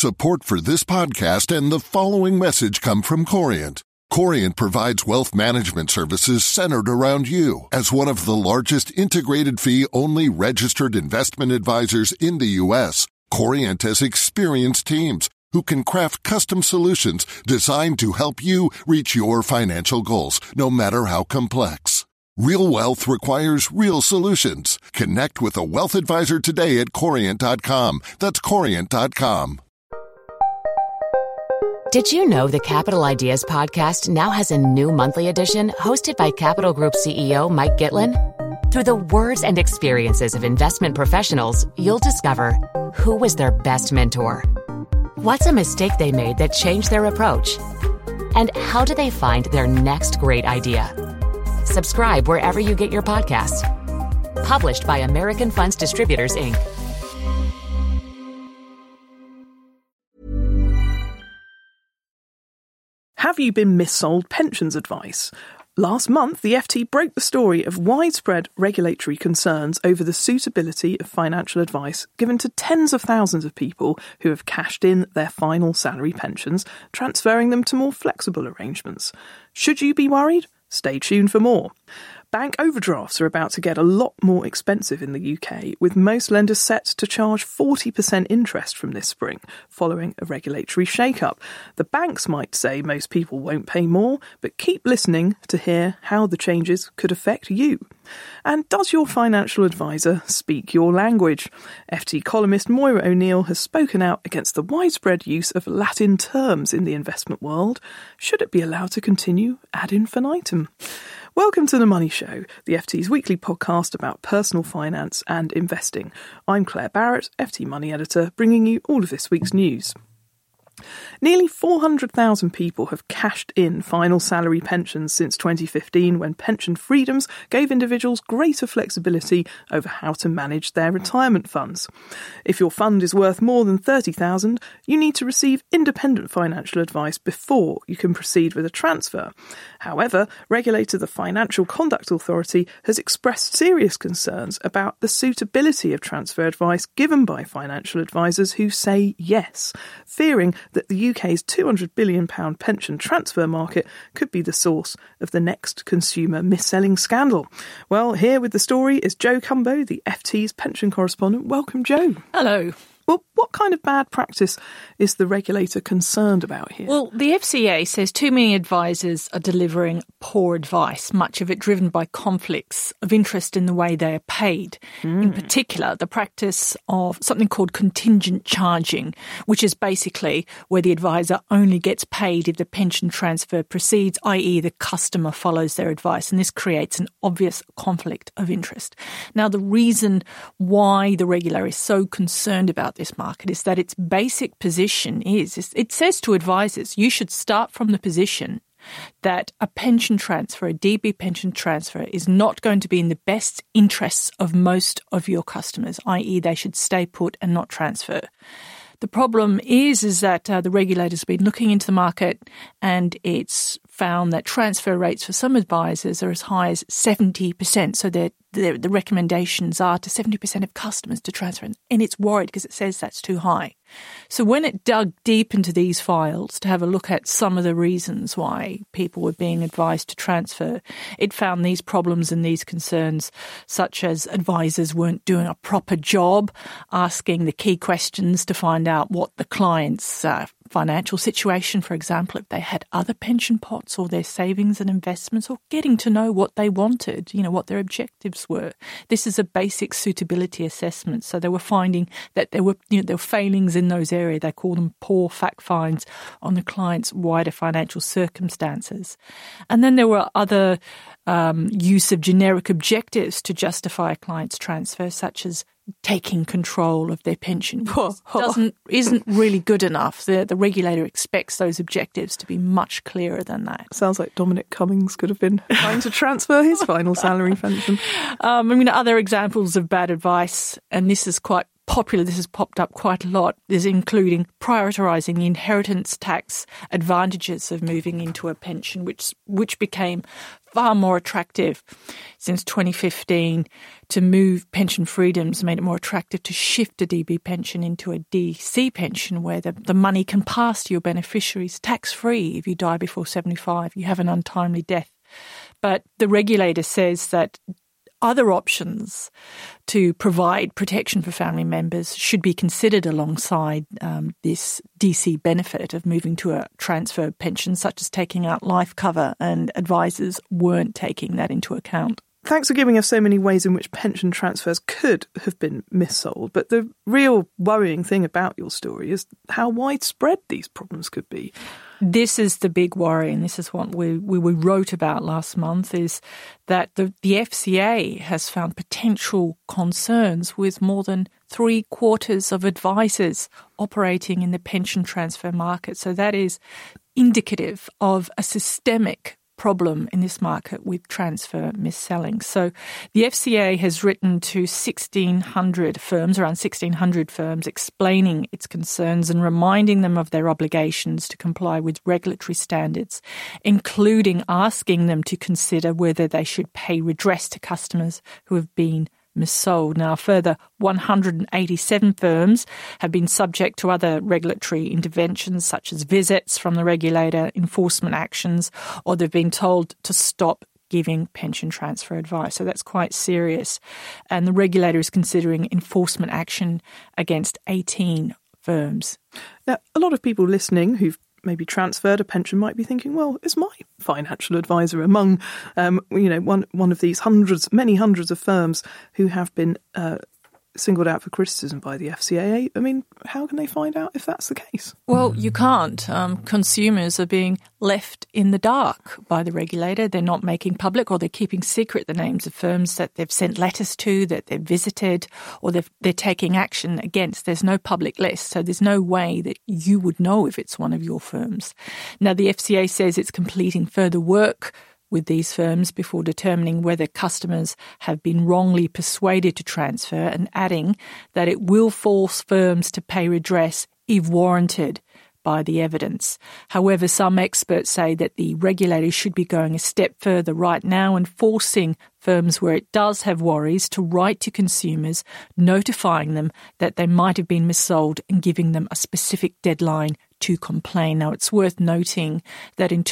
Support for this podcast and the following message come from Corient. Corient provides wealth management services centered around you. As one of the largest integrated fee-only registered investment advisors in the U.S., Corient has experienced teams who can craft custom solutions designed to help you reach your financial goals, no matter how complex. Real wealth requires real solutions. Connect with a wealth advisor today at Corient.com. That's Corient.com. Did you know the Capital Ideas podcast now has a new monthly edition hosted by Capital Group CEO Mike Gitlin? Through the words and experiences of investment professionals, you'll discover who was their best mentor, what's a mistake they made that changed their approach, and how do they find their next great idea. Subscribe wherever you get your podcasts. Published by American Funds Distributors, Inc. Have you been missold pensions advice? Last month, the FT broke the story of widespread regulatory concerns over the suitability of financial advice given to tens of thousands of people who have cashed in their final salary pensions, transferring them to more flexible arrangements. Should you be worried? Stay tuned for more. Bank overdrafts are about to get a lot more expensive in the UK, with most lenders set to charge 40% interest from this spring, following a regulatory shake-up. The banks might say most people won't pay more, but keep listening to hear how the changes could affect you. And does your financial advisor speak your language? FT columnist Moira O'Neill has spoken out against the widespread use of Latin terms in the investment world. Should it be allowed to continue ad infinitum? Welcome to The Money Show, the FT's weekly podcast about personal finance and investing. I'm Claire Barrett, FT Money Editor, bringing you all of this week's news. Nearly 400,000 people have cashed in final salary pensions since 2015, when pension freedoms gave individuals greater flexibility over how to manage their retirement funds. If your fund is worth more than $30,000, you need to receive independent financial advice before you can proceed with a transfer. However, regulator the Financial Conduct Authority has expressed serious concerns about the suitability of transfer advice given by financial advisors who say yes, fearing that the UK's £200 billion pension transfer market could be the source of the next consumer mis-selling scandal. Well, here with the story is Joe Cumbo, the FT's pension correspondent. Welcome, Joe. Hello. Well, what kind of bad practice is the regulator concerned about here? Well, the FCA says too many advisors are delivering poor advice, much of it driven by conflicts of interest in the way they are paid. In particular, the practice of something called contingent charging, which is basically where the advisor only gets paid if the pension transfer proceeds, i.e. the customer follows their advice, and this creates an obvious conflict of interest. Now, the reason why the regulator is so concerned about this market is that its basic position is it says to advisors, you should start from the position that a pension transfer, a DB pension transfer, is not going to be in the best interests of most of your customers, i.e. they should stay put and not transfer. The problem is that the regulator's been looking into the market, and it's found that transfer rates for some advisors are as high as 70%. So the recommendations are to 70% of customers to transfer. And it's worried because it says that's too high. So when it dug deep into these files to have a look at some of the reasons why people were being advised to transfer, it found these problems and these concerns, such as advisors weren't doing a proper job, asking the key questions to find out what the client's financial situation, for example, if they had other pension pots or their savings and investments, or getting to know what they wanted, what their objectives were. This is a basic suitability assessment. So they were finding that there were failings in those areas. They call them poor fact finds on the client's wider financial circumstances. And then there were other use of generic objectives to justify a client's transfer, such as taking control of their pension, isn't really good enough. The regulator expects those objectives to be much clearer than that. Sounds like Dominic Cummings could have been trying to transfer his final salary pension. Other examples of bad advice, and this is quite popular, this has popped up quite a lot, is including prioritising the inheritance tax advantages of moving into a pension, which became far more attractive since 2015 to move pension freedoms, made it more attractive to shift a DB pension into a DC pension where the money can pass to your beneficiaries tax-free if you die before 75, you have an untimely death. But the regulator says that other options to provide protection for family members should be considered alongside this DC benefit of moving to a transfer pension, such as taking out life cover, and advisors weren't taking that into account. Thanks for giving us so many ways in which pension transfers could have been missold, but the real worrying thing about your story is how widespread these problems could be. This is the big worry, and this is what we wrote about last month, is that the FCA has found potential concerns with more than 3/4 of advisors operating in the pension transfer market. So that is indicative of a systemic problem in this market with transfer mis-selling. So the FCA has written to 1,600 firms, around 1,600 firms, explaining its concerns and reminding them of their obligations to comply with regulatory standards, including asking them to consider whether they should pay redress to customers who have been missold. Now, a further 187 firms have been subject to other regulatory interventions, such as visits from the regulator, enforcement actions, or they've been told to stop giving pension transfer advice. So that's quite serious. And the regulator is considering enforcement action against 18 firms. Now, a lot of people listening who've maybe transferred a pension might be thinking, well, is my financial advisor among, one of these many hundreds of firms who have been singled out for criticism by the FCA? I mean, how can they find out if that's the case? Well, you can't. Consumers are being left in the dark by the regulator. They're not making public, or they're keeping secret the names of firms that they've sent letters to, that they've visited, or they're taking action against. There's no public list, so there's no way that you would know if it's one of your firms. Now, the FCA says it's completing further work with these firms before determining whether customers have been wrongly persuaded to transfer, and adding that it will force firms to pay redress if warranted by the evidence. However, some experts say that the regulator should be going a step further right now and forcing firms where it does have worries to write to consumers, notifying them that they might have been missold and giving them a specific deadline to complain. Now, it's worth noting that in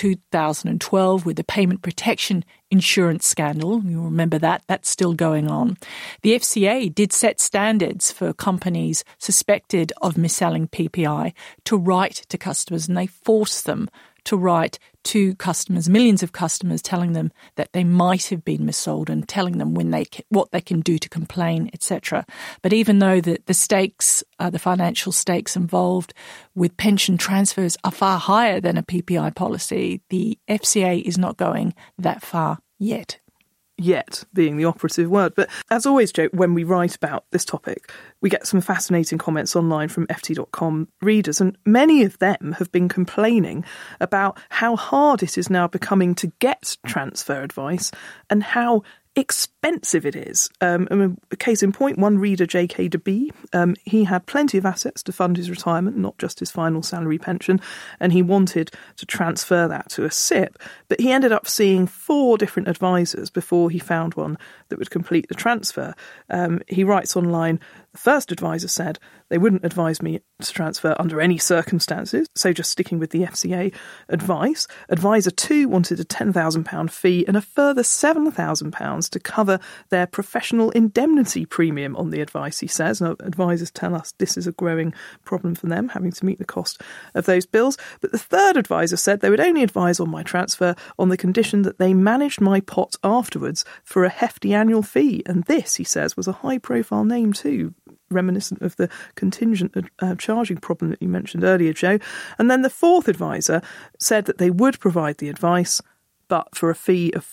2012, with the payment protection insurance scandal, you'll remember that's still going on, the FCA did set standards for companies suspected of mis-selling PPI to write to customers, and they forced them to write to customers, millions of customers, telling them that they might have been missold and telling them what they can do to complain, etc. But even though the stakes, the financial stakes involved with pension transfers are far higher than a PPI policy, the FCA is not going that far yet. Yet being the operative word. But as always, Jo, when we write about this topic, we get some fascinating comments online from FT.com readers, and many of them have been complaining about how hard it is now becoming to get transfer advice and how expensive it is. Case in point, one reader, J.K. DeB, he had plenty of assets to fund his retirement, not just his final salary pension, and he wanted to transfer that to a SIPP, but he ended up seeing 4 different advisors before he found one that would complete the transfer. He writes online, the first advisor said they wouldn't advise me to transfer under any circumstances, so just sticking with the FCA advice. Advisor 2 wanted a £10,000 fee and a further £7,000 to cover their professional indemnity premium on the advice, he says. Now, advisors tell us this is a growing problem for them, having to meet the cost of those bills. But the third advisor said they would only advise on my transfer on the condition that they managed my pot afterwards for a hefty annual fee. And this, he says, was a high-profile name too, reminiscent of the contingent charging problem that you mentioned earlier, Jo. And then the fourth advisor said that they would provide the advice, but for a fee of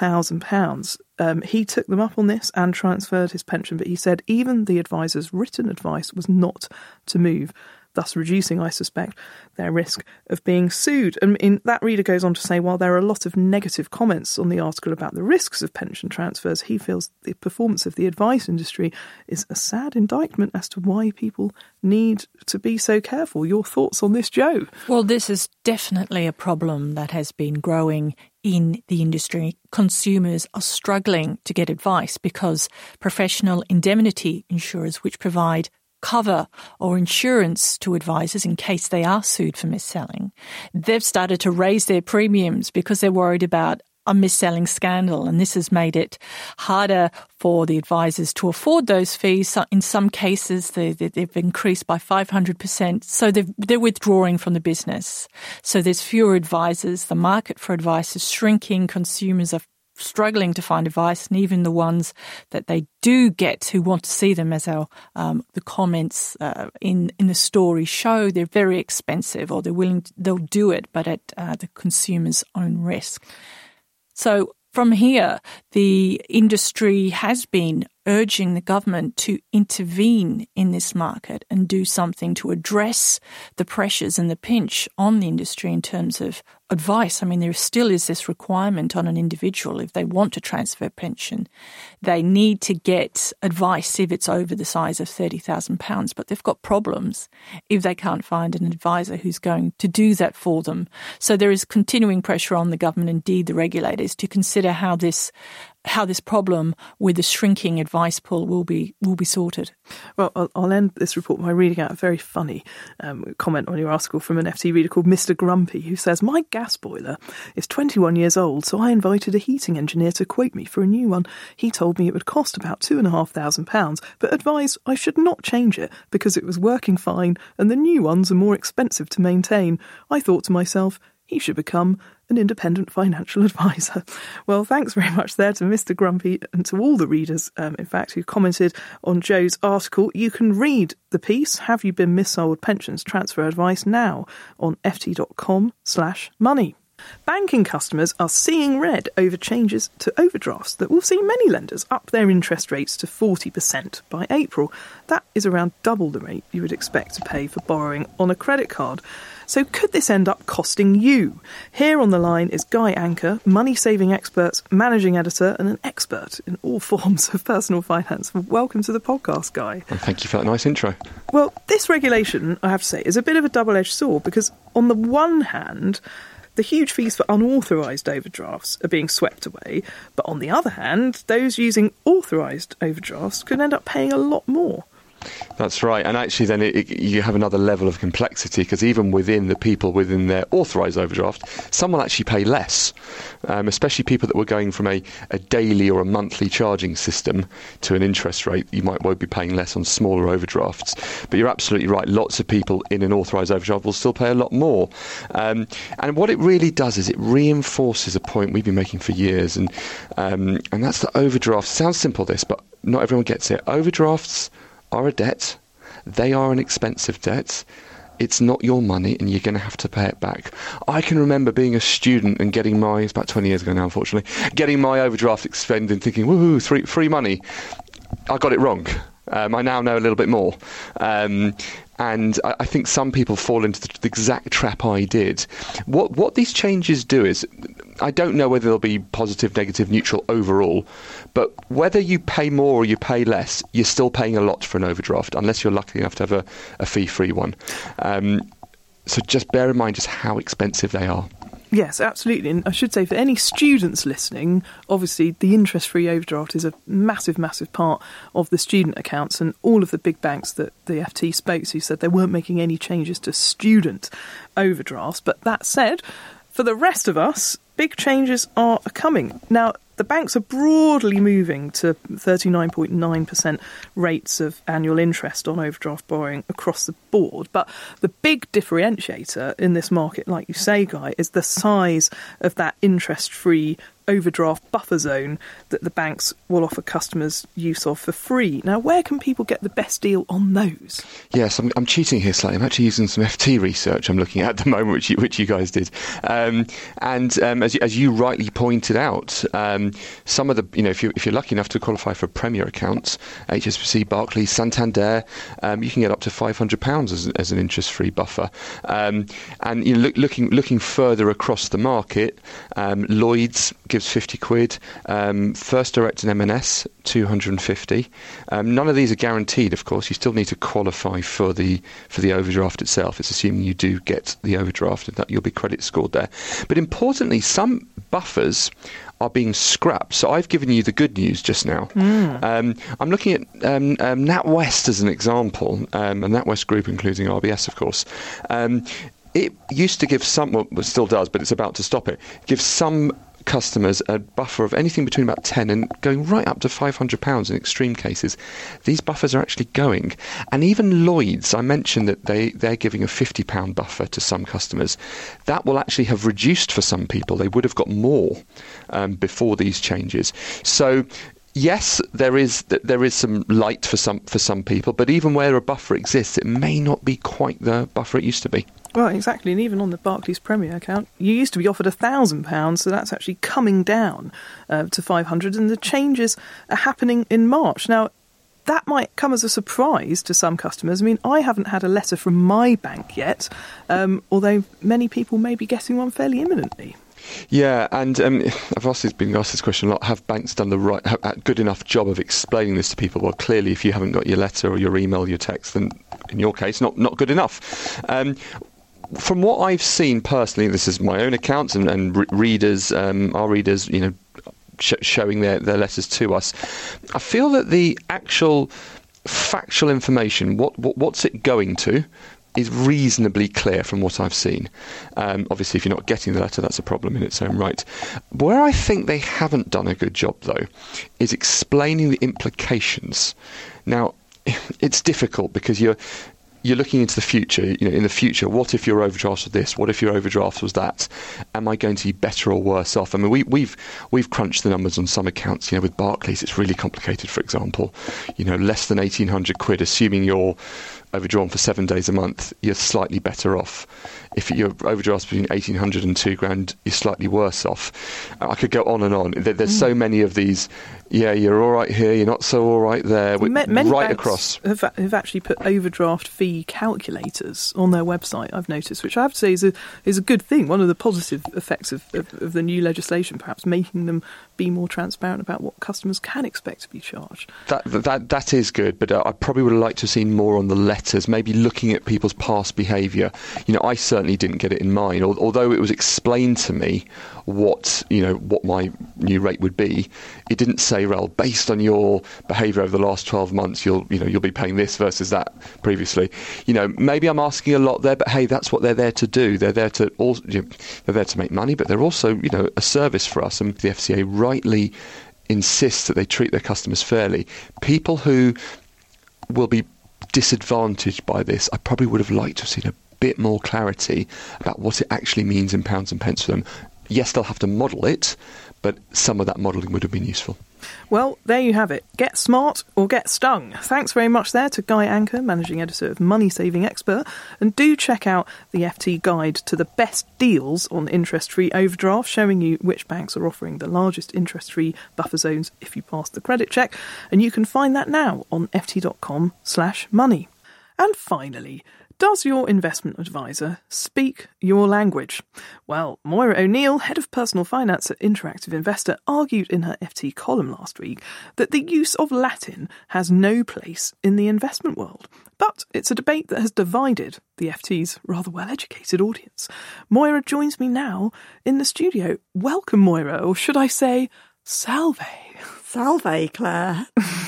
£4,000. He took them up on this and transferred his pension, but he said even the advisor's written advice was not to move thus reducing, I suspect, their risk of being sued. And that reader goes on to say, while there are a lot of negative comments on the article about the risks of pension transfers, he feels the performance of the advice industry is a sad indictment as to why people need to be so careful. Your thoughts on this, Jo? Well, this is definitely a problem that has been growing in the industry. Consumers are struggling to get advice because professional indemnity insurers, which provide cover or insurance to advisors in case they are sued for mis-selling, they've started to raise their premiums because they're worried about a mis-selling scandal, and this has made it harder for the advisors to afford those fees. So in some cases, they've increased by 500%, so they're withdrawing from the business. So there's fewer advisors. The market for advice is shrinking. Consumers are struggling to find advice, and even the ones that they do get who want to see them, as the comments in the story show, they're very expensive, or they'll do it, but at the consumer's own risk. So from here, the industry has been urging the government to intervene in this market and do something to address the pressures and the pinch on the industry in terms of advice. I mean, there still is this requirement on an individual, if they want to transfer pension, they need to get advice if it's over the size of £30,000, but they've got problems if they can't find an advisor who's going to do that for them. So there is continuing pressure on the government, indeed the regulators, to consider how this problem with the shrinking advice pool will be sorted. Well, I'll end this report by reading out a very funny comment on your article from an FT reader called Mr. Grumpy, who says, "My gas boiler is 21 years old, so I invited a heating engineer to quote me for a new one. He told me it would cost about £2,500, but advised I should not change it because it was working fine and the new ones are more expensive to maintain. I thought to myself, he should become an independent financial advisor." Well, thanks very much there to Mr. Grumpy and to all the readers, in fact, who commented on Jo's article. You can read the piece, Have You Been Missold? Pensions Transfer Advice, now on ft.com/money. Banking customers are seeing red over changes to overdrafts that will see many lenders up their interest rates to 40% by April. That is around double the rate you would expect to pay for borrowing on a credit card. So could this end up costing you? Here on the line is Guy Anker, money-saving expert, managing editor and an expert in all forms of personal finance. Welcome to the podcast, Guy. Well, thank you for that nice intro. Well, this regulation, I have to say, is a bit of a double-edged sword because on the one hand, the huge fees for unauthorised overdrafts are being swept away, but on the other hand, those using authorised overdrafts could end up paying a lot more. That's right, and actually then you have another level of complexity, because even within the people within their authorised overdraft, some will actually pay less, especially people that were going from a daily or a monthly charging system to an interest rate. You might well be paying less on smaller overdrafts, but you're absolutely right, lots of people in an authorised overdraft will still pay a lot more, and what it really does is it reinforces a point we've been making for years, and that's that overdrafts, sounds simple this, but not everyone gets it. Overdrafts are a debt. They are an expensive debt. It's not your money and you're going to have to pay it back. I can remember being a student and getting it's about 20 years ago now, unfortunately, getting my overdraft expended and thinking, woohoo, free money. I got it wrong. I now know a little bit more. And I think some people fall into the exact trap I did. What these changes do is, I don't know whether they'll be positive, negative, neutral overall, but whether you pay more or you pay less, you're still paying a lot for an overdraft, unless you're lucky enough to have a fee-free one. So just bear in mind just how expensive they are. Yes, absolutely. And I should say, for any students listening, obviously the interest-free overdraft is a massive, massive part of the student accounts, and all of the big banks that the FT spoke to said they weren't making any changes to student overdrafts. But that said, for the rest of us, big changes are coming. Now, the banks are broadly moving to 39.9% rates of annual interest on overdraft borrowing across the board. But the big differentiator in this market, like you say, Guy, is the size of that interest-free overdraft buffer zone that the banks will offer customers use of for free. Now, where can people get the best deal on those? Yes, I'm cheating here slightly. I'm actually using some FT research I'm looking at the moment, which you guys did. As you rightly pointed out, some of the, if you're lucky enough to qualify for Premier accounts, HSBC, Barclays, Santander, you can get up to £500 as an interest-free buffer. Looking further across the market, Lloyds gives 50 quid, First Direct and M&S 250. None of these are guaranteed, of course. You still need to qualify for the overdraft itself. It's assuming you do get the overdraft and that you'll be credit scored there. But importantly, some buffers are being scrapped. So I've given you the good news just now. I'm looking at NatWest as an example, and NatWest Group including RBS, of course. It used to give some, well, it still does, but it's about to stop it, give some customers a buffer of anything between about 10 and going right up to £500 in extreme cases. These buffers are actually going. And even Lloyds, I mentioned that they're giving a £50 buffer to some customers. That will actually have reduced for some people. They would have got more before these changes. So yes, there is some light for some people, but even where a buffer exists, it may not be quite the buffer it used to be. Well, exactly, and even on the Barclays Premier account, you used to be offered £1,000, so that's actually coming down to 500, and the changes are happening in March. Now, that might come as a surprise to some customers. I mean, I haven't had a letter from my bank yet, although many people may be getting one fairly imminently. Yeah, and I've been asked this question a lot. Have banks done a good enough job of explaining this to people? Well, clearly, if you haven't got your letter or your email, your text, then in your case, not good enough. From what I've seen personally, this is my own accounts and readers, our readers, showing their letters to us. I feel that the actual factual information, what's it going to, is reasonably clear from what I've seen. Obviously, if you're not getting the letter, that's a problem in its own right. Where I think they haven't done a good job, though, is explaining the implications. Now, it's difficult because you're looking into the future. In the future, what if your overdraft was this? What if your overdraft was that? Am I going to be better or worse off? I mean, we've crunched the numbers on some accounts. With Barclays, it's really complicated. For example, less than 1,800 quid, assuming you're overdrawn for 7 days a month, you're slightly better off. If your overdraft's between 1,800 and £2,000, you're slightly worse off. I could go on and on. There's so many of these. Yeah, you're all right here, you're not so all right there. Many right banks across. have actually put overdraft fee calculators on their website, I've noticed, which I have to say is a good thing. One of the positive effects of the new legislation, perhaps making them be more transparent about what customers can expect to be charged. That is good, but I probably would have liked to have seen more on the letters, maybe looking at people's past behaviour. I certainly didn't get it in mind, although it was explained to me what my new rate would be. It didn't say, well, based on your behaviour over the last 12 months, you'll be paying this versus that previously. Maybe I'm asking a lot there, but hey, that's what they're there to do. They're there to make money, but they're also a service for us, and the FCA rightly insists that they treat their customers fairly. People who will be disadvantaged by this, I probably would have liked to have seen a bit more clarity about what it actually means in pounds and pence for them. Yes, they'll have to model it, but some of that modelling would have been useful. Well, there you have it. Get smart or get stung. Thanks very much there to Guy Anker, Managing Editor of Money Saving Expert. And do check out the FT Guide to the best deals on interest-free overdraft, showing you which banks are offering the largest interest-free buffer zones if you pass the credit check. And you can find that now on ft.com/money. And finally, does your investment advisor speak your language? Well, Moira O'Neill, Head of Personal Finance at Interactive Investor, argued in her FT column last week that the use of Latin has no place in the investment world. But it's a debate that has divided the FT's rather well-educated audience. Moira joins me now in the studio. Welcome, Moira, or should I say, salve. Salve, Claire.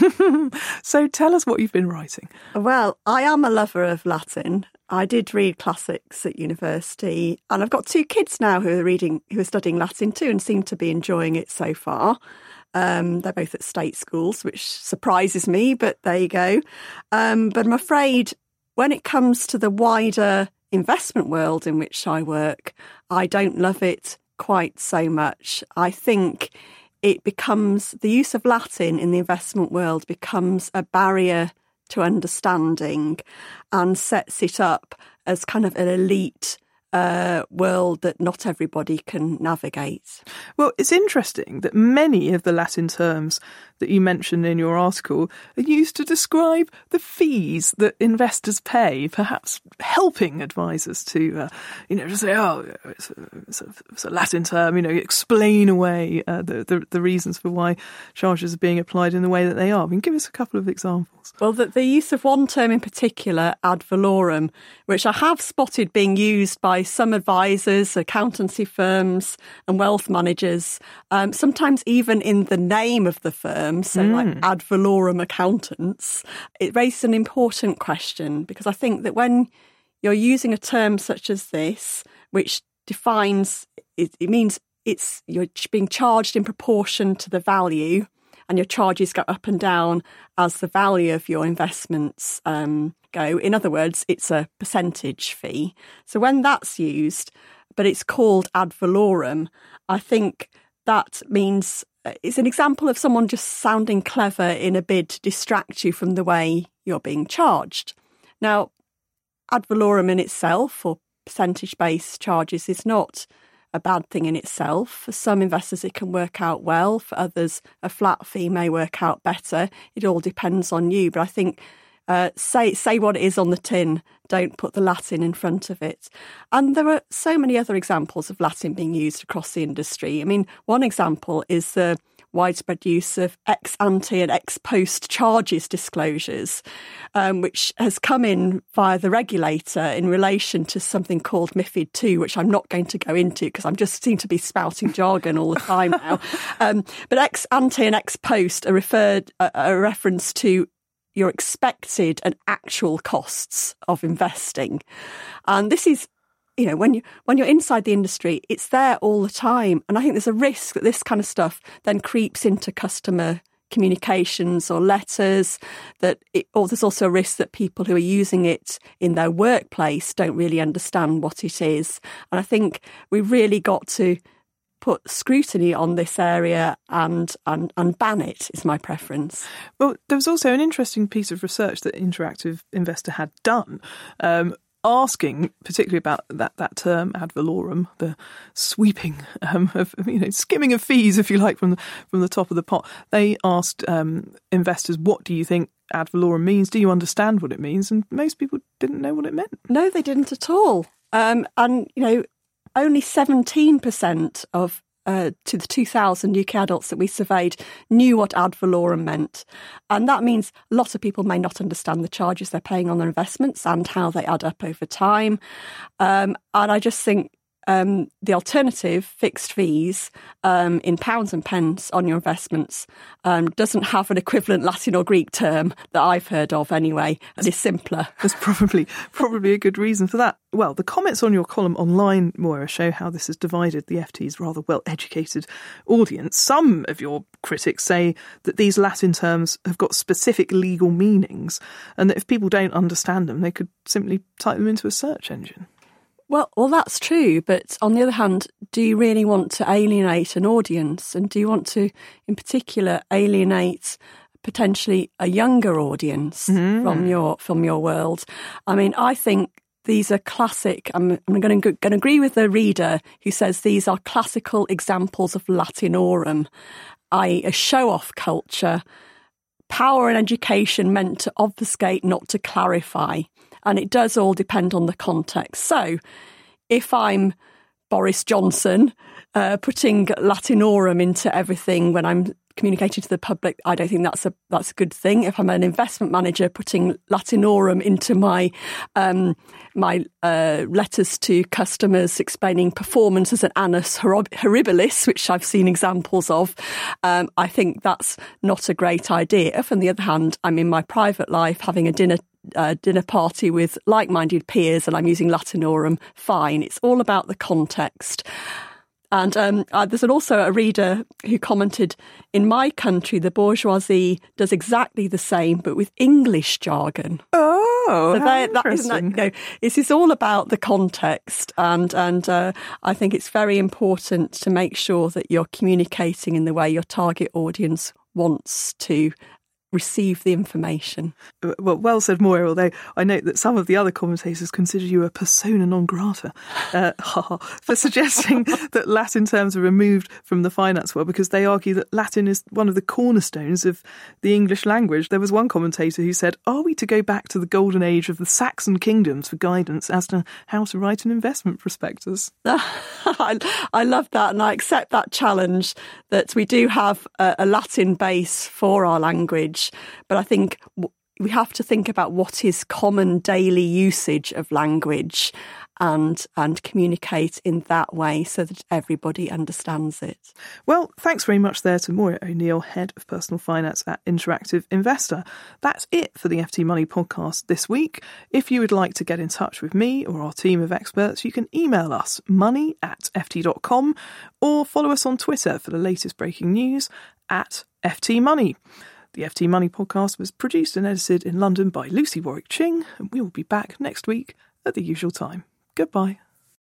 So tell us what you've been writing. Well, I am a lover of Latin. I did read classics at university, and I've got 2 kids now who are studying Latin too and seem to be enjoying it so far. They're both at state schools, which surprises me, but there you go. But I'm afraid when it comes to the wider investment world in which I work, I don't love it quite so much. I think it becomes, the use of Latin in the investment world becomes a barrier to understanding and sets it up as kind of an elite world that not everybody can navigate. Well, it's interesting that many of the Latin terms that you mentioned in your article are used to describe the fees that investors pay, perhaps helping advisors to, to say, it's a Latin term, explain away the reasons for why charges are being applied in the way that they are. I mean, give us a couple of examples. Well, the use of one term in particular, ad valorem, which I have spotted being used by some advisors, accountancy firms and wealth managers, sometimes even in the name of the firm, so like ad valorem accountants. It raises an important question, because I think that when you're using a term such as this, which defines, it means you're being charged in proportion to the value, and your charges go up and down as the value of your investments go. In other words, it's a percentage fee. So when that's used, but it's called ad valorem, I think that means it's an example of someone just sounding clever in a bid to distract you from the way you're being charged. Now, ad valorem in itself, or percentage-based charges, is not a bad thing in itself. For some investors, it can work out well. For others, a flat fee may work out better. It all depends on you. But I think say what it is on the tin. Don't put the Latin in front of it. And there are so many other examples of Latin being used across the industry. I mean, one example is the widespread use of ex ante and ex post charges disclosures, which has come in via the regulator in relation to something called MiFID II, which I'm not going to go into because I just seem to be spouting jargon all the time now. But ex ante and ex post are a reference to your expected and actual costs of investing. And this is, when you're inside the industry, it's there all the time. And I think there's a risk that this kind of stuff then creeps into customer communications or letters, or there's also a risk that people who are using it in their workplace don't really understand what it is. And I think we've really got to put scrutiny on this area and ban it, is my preference. Well, there was also an interesting piece of research that Interactive Investor had done, asking particularly about that term ad valorem, the sweeping of skimming of fees, if you like, from the top of the pot. They asked investors, what do you think ad valorem means? Do you understand what it means? And most people didn't know what it meant. No, they didn't at all. Only 17% of to the 2,000 UK adults that we surveyed knew what ad valorem meant. And that means a lot of people may not understand the charges they're paying on their investments and how they add up over time. And I just think the alternative, fixed fees in pounds and pence on your investments, doesn't have an equivalent Latin or Greek term that I've heard of anyway, and is simpler. There's probably a good reason for that. Well, the comments on your column online, Moira, show how this has divided the FT's rather well-educated audience. Some of your critics say that these Latin terms have got specific legal meanings, and that if people don't understand them, they could simply type them into a search engine. Well, that's true. But on the other hand, do you really want to alienate an audience? And do you want to, in particular, alienate potentially a younger audience from your world? I mean, I think these are classic. I'm going to agree with the reader who says these are classical examples of Latinorum, i.e. a show-off culture, power and education meant to obfuscate, not to clarify. And it does all depend on the context. So if I'm Boris Johnson putting Latinorum into everything when I'm communicating to the public, I don't think that's a good thing. If I'm an investment manager putting Latinorum into my letters to customers explaining performance as an annus horribilis, which I've seen examples of, I think that's not a great idea. If, on the other hand, I'm in my private life having a dinner party with like-minded peers and I'm using Latinorum, fine. It's all about the context. And there's also a reader who commented, in my country, the bourgeoisie does exactly the same, but with English jargon. Oh, so this is all about the context. And I think it's very important to make sure that you're communicating in the way your target audience wants to receive the information. Well said, Moira, although I note that some of the other commentators consider you a persona non grata for suggesting that Latin terms are removed from the finance world because they argue that Latin is one of the cornerstones of the English language. There was one commentator who said, are we to go back to the golden age of the Saxon kingdoms for guidance as to how to write an investment prospectus? I love that, and I accept that challenge that we do have a Latin base for our language. But I think we have to think about what is common daily usage of language and communicate in that way so that everybody understands it. Well, thanks very much there to Moira O'Neill, Head of Personal Finance at Interactive Investor. That's it for the FT Money podcast this week. If you would like to get in touch with me or our team of experts, you can email us money@ft.com or follow us on Twitter for the latest breaking news @FTMoney. The FT Money podcast was produced and edited in London by Lucy Warwick-Ching, and we will be back next week at the usual time. Goodbye.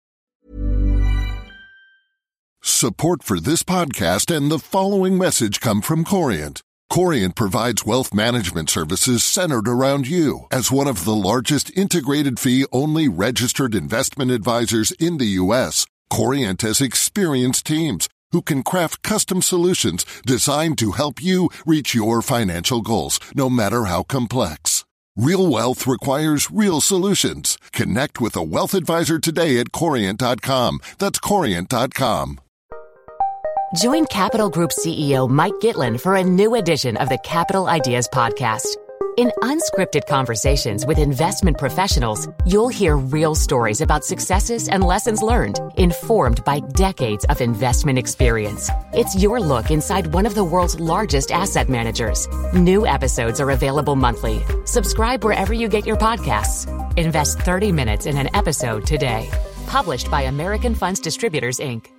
Support for this podcast and the following message come from Corient. Corient provides wealth management services centered around you. As one of the largest integrated fee-only registered investment advisors in the U.S., Corient has experienced teams who can craft custom solutions designed to help you reach your financial goals, no matter how complex. Real wealth requires real solutions. Connect with a wealth advisor today at Corient.com. That's Corient.com. Join Capital Group CEO Mike Gitlin for a new edition of the Capital Ideas Podcast. In unscripted conversations with investment professionals, you'll hear real stories about successes and lessons learned, informed by decades of investment experience. It's your look inside one of the world's largest asset managers. New episodes are available monthly. Subscribe wherever you get your podcasts. Invest 30 minutes in an episode today. Published by American Funds Distributors, Inc.